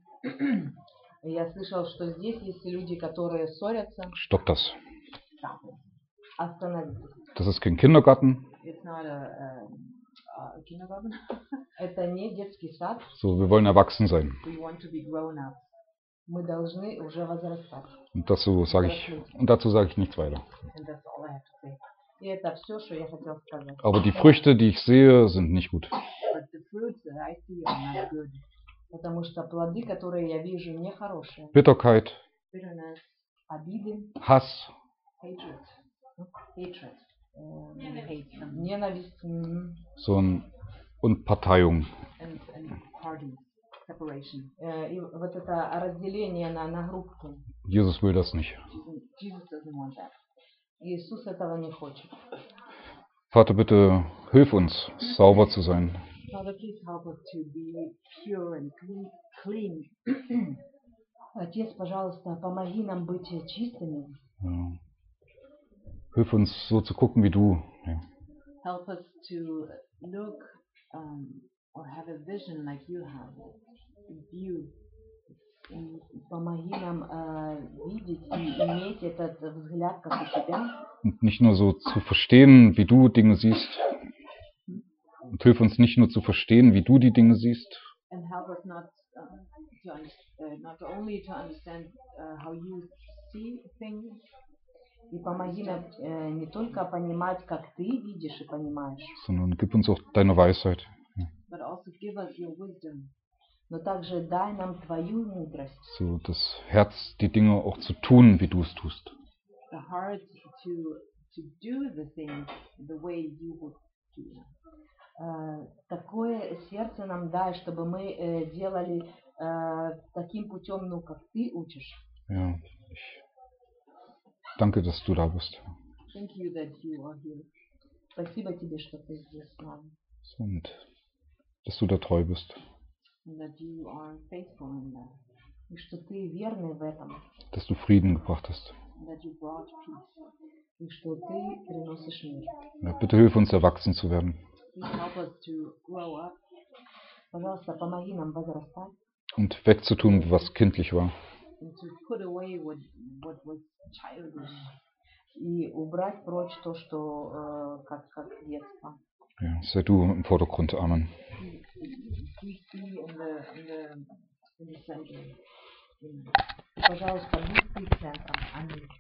Я слышал, что здесь есть люди, которые ссорятся. Stopp das. Stop it. Остановитесь. Das ist kein Kindergarten. It's not a, um, a kindergarten. Это не детский сад. So, wir wollen erwachsen sein. We want to be grown up. Мы должны уже возрастать. Und dazu sage ich, und dazu sage ich nichts weiter. And that's all I have to say. И это все, что я хотела сказать. Aber die Früchte, die ich sehe, sind nicht gut. But the fruits that I see are not good. Потому что плоды, которые я вижу, нехорошие. Bitterkeit, Bitterness, Обиды, Hass, hatred, hatred, э, hate them, ненависть. м, so ein, und Parteiung. and, and party, separation. э, И вот это разделение на, на группки. Jesus will das nicht. Jesus, Jesus doesn't want that. Иисус этого не хочет. Vater, bitte hilf uns, sauber zu sein. Father, please help us to be pure and clean. clean. Отец, пожалуйста, помоги нам быть чистыми. Ja. Hilf uns, so zu gucken wie du. Ja. Help us to look um, or have a vision like you have, view. И помоги нам э, видеть и иметь этот взгляд, как у тебя. Und nicht nur so zu verstehen, wie du Dinge siehst. Und hilf uns nicht nur zu verstehen, wie du die Dinge siehst, And help us not uh, to under, uh, not only to understand uh, how you see things, И помоги нам э, не только понимать, как ты видишь и понимаешь, sondern gib uns auch deine Weisheit. but also give us your wisdom, но также дай нам твою мудрость, So das Herz, die Dinge auch zu tun, wie du es tust. the heart to to do the things the way you would do them. Э, такое сердце нам дай, чтобы мы э, делали э, таким путем, ну, как ты учишь. Ja, ich danke, dass du da bist. Thank you that you are here. Спасибо тебе, что ты здесь с нами. Und dass du da treu bist. And that you are faithful in that. И что ты верный в этом. Dass du Frieden gebracht hast. And that you brought peace. И что ты приносишь мир. Ja, bitte hilf uns, erwachsen zu werden. Please help us to grow up Пожалуйста, помоги нам возрастать Und wegzutun, was kindlich war. and to put away what what was childish и убрать прочь то, что э, как, как детство. Ja, sei du im Vordergrund. Amen. Please be in the in the in the center. In Пожалуйста, будь ты центром. Аминь.